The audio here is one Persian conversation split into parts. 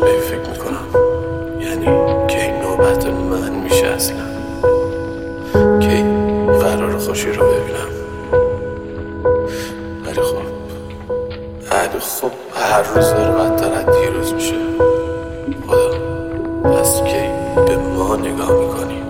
به این فکر میکنم یعنی که این نوبت من میشه اصلا، که قرار خوشی رو ببینم. ولی خب هر روز داره بدتر از دیروز میشه. خدا پس کی به ما نگاه میکنی؟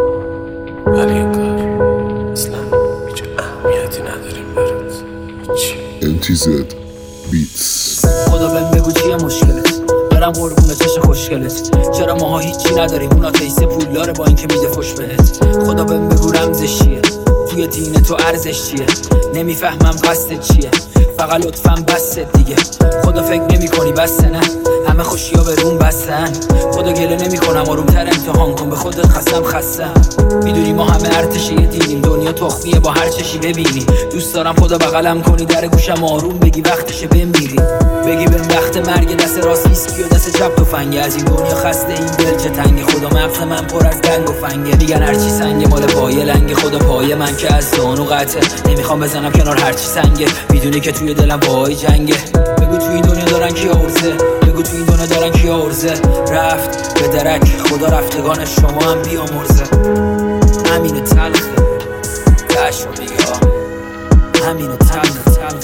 ولی این کار اصلا هیچ اهمیتی نداریم برات. چی؟ MTZ Beats. خدا بهم بگو چیه مشکلت؟ برم قربونه چش خوشگلت. چرا ماها هیچی نداریم؟ اونا تیسه پولداره با اینکه میده خوش بهت. خدا بهم بگو رمزش چیه؟ توی دین تو ارزش چیه؟ نمیفهمم قصدت چیه؟ فقط لطفاً بسته دیگه. خدا فکر نمی کنی بسته نه؟ همه خوشی ها به روم بستن. خدا گله نمی کنم آرومتر امتحان کن، به خودت خستم. میدونی ما همه ارتشی دیدیم، دنیا تخمیه با هر چشی ببینی. دوست دارم خدا بغلم کنی، در گوشم آروم بگی وقتشه بمیری. بگی بهم وقت مرگ، دست راست ویسکی و دست چپ تفنگه. از این دنیا خسته این دل چه تنگه. خدا مغز من پر از دنگ و فنگه. میگن هرچی سنگه مال پای لنگه. خدا پای من که از زانو قطعه، نمیخوام بزنم کنار هرچی سنگه. میدونی که توی دلم وای جنگه. بگو توی این دنیا دارن کی عرضه؟ بگو توی این دنیا دارن کی عرضه؟ رفت به درک خدا رفتگان شما هم بیامرزه. همینه تلخه تشو میگه همینه تلخه.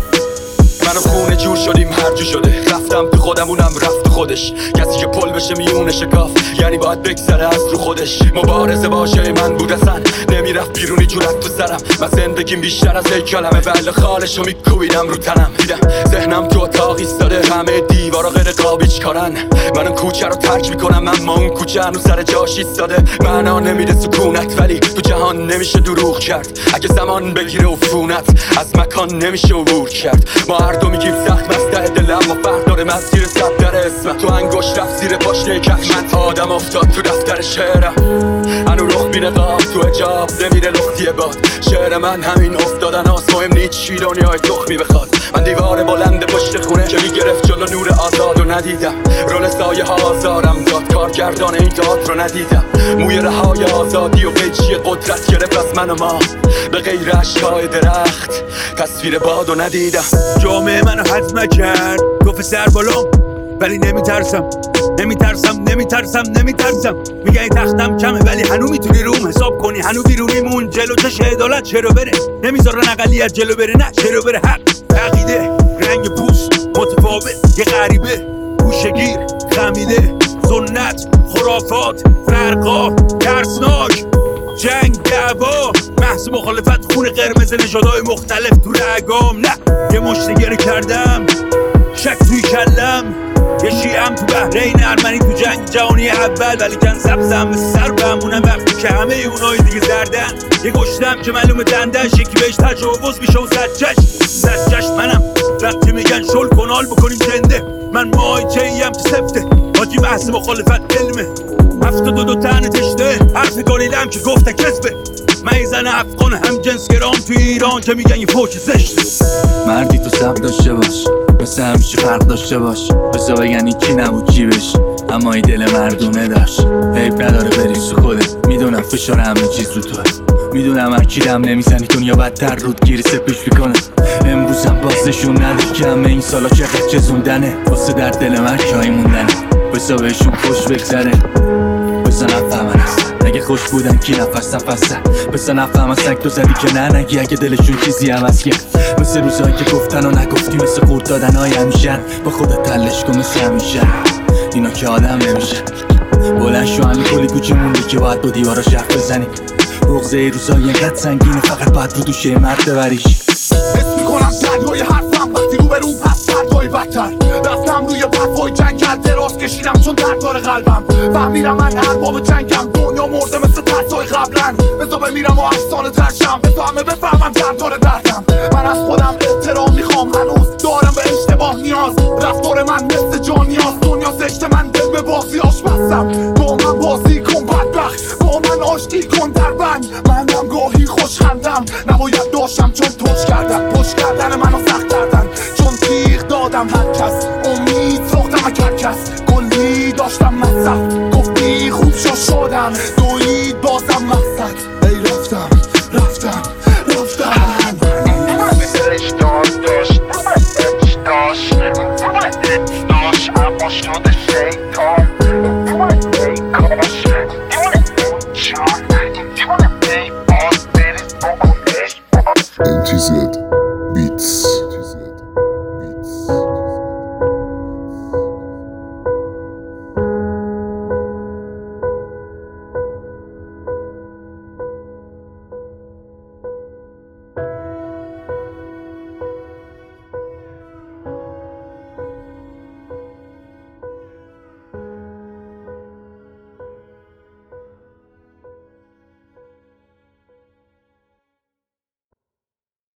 من و خونه جور شدیم هر جو شده. رفتم تو خودم اونم رفت تو خودش. کسی که پل بشه میونه شکاف یعنی باید بگذره از رو خودش. مبارزه باشه من بود اصلا نمیرفت بیرونی جونت تو سرم. من زندگیم بیشتر از یک کلمه ولی خالشو میکوبیدم رو تنم. دیدم ذهنم تو اتاق ایستاده، همه دیوارا غیر قابیج کارن. من اون کوچه رو ترک میکنم اما اون کوچه هنوز سر جاش ایستاده. معنا نمیده سکونت ولی تو جهان نمیشه دروغ کرد. اگه زمان بگیره عفونت از مکان نمیشه عبور کرد. ما هر دو میگیم سخت مسته دلم و فرق داره مسیر سب در اسم. تو انگوش رفت زیر پاشنه کفش من آدم افتاد تو دفتر شعرم. هنو رخ بینه قاب تو اجاب نمیره لختیه باد. شعر من همین افتادن هاست، مهم نیست چی دنیای تخمی بخواد. من دیوار بلند پشت خونه که میگرفت جلو نور آزاد رو ندیدم. رول سایه ها آزارم داد، کارگردان این داد رو ندیدم. موی رهای آزادی و قیچی قدرت گرفت از من و ما. به غیر عشقای درخت تصویر باد رو ندیدم. جامعه منو حد نکرد، گفت سر بالام ولی نمیترسم. میگه این تختم کمه ولی هنو میتونی روم حساب کنی. هنو بیرونیمون جلو چش عدالت چرا بره؟ نمیذارن اقلیت جلو بره، نه چرا بره؟ حق عقیده رنگ پوست متفاوت یه غریبه گوشگیر خمیده سنت خرافات فرقا ترسناک جنگ دعوا محض مخالفت خون قرمز نژادهای مختلف تو رگام. نه یه مشت گره کردم شک توی کلم. یه شیعم تو بحرین ارمنی تو جنگ جهانی اول ولی کن سبزم سر بمونم وقتی که همه اونای دیگه زردن. یه گشتم که معلومه دندش یکی بهش تجاوز میشه و زجش منم. وقتی میگن شل کنال بکنیم زنده من مای چهیم تو سفته. حاجی بحث مخالفت علمه 72 تن تشته حرف گالیلم که گفته کذبه. من یه زن افغان هم جنس گرام تو ایران که میگن یه فوش زشته. مردی تو سب داشته باش، مثل همیشه فرق داشته باش. بسا بگن این کی نبود جیبش اما این دل مردونه داشت. حیب نداره بری سو خودت، میدونم فشار همه چیز رو توه. میدونم هر کی دم نمیزنی دنیا بدتر رود گیری سپیش میکنه. امروزم باز نشون نده که همه این سالا چقدر چزوندنه. واسه در دل من جایی موندنه. بسا بهشون خوش بگذره، بسا نفهمن اگه خوش بودن کی نفس بسا نفهمن سنگ تو زدی که نه نگی اگه دلشون چیزی عوض کرد. مثل روزهایی که گفتن و نگفتی، مثل قورت دادن های همیشن. با خودت تلش کن مثل همیشه اینا که آدم نمیشه. بلند شو همین کلی کوچه مونده که باید با دیوارا شرف بزنی. بغضه روزایی اینقدر سنگینه فقط باید رو دوشه مرد ببریش. حس میکنم دریای حرفم وقتی رو به رو پس دردهای بدتر. رفتم روی پرفای جنگل دراز کشیدم چون درد داره قلبم. فهمیدم من ارباب جنگم، دنیا مرده مثل ترسای قبلن. بزا بمیرم و افسانه ترشم، بزا همه بفهمم درد داره دردم. من از خودم احترام میخوام، هنوز دارم به اشتباه نیاز. رفتار من مثل جانیاز، دنیا زشته من دل به بازیاش بستم. با من بازی کن بدبخت، با من آشتی کن در بند. منم گاهی خوشخندم، نباید داشتم چون توش کردم. پشت کردن منو سخت کردن چون تیغ دادم هر کس. امید ساختم اگر کس کلی داشتم مصرف. گفتی خوب شدم دوید بازم مقصد. ای رفتم دلش داشت ما شده شیطان دیوانه ای کاش دیوانه ای جان دیوانه ای باز بریز بکنش NTZ Beats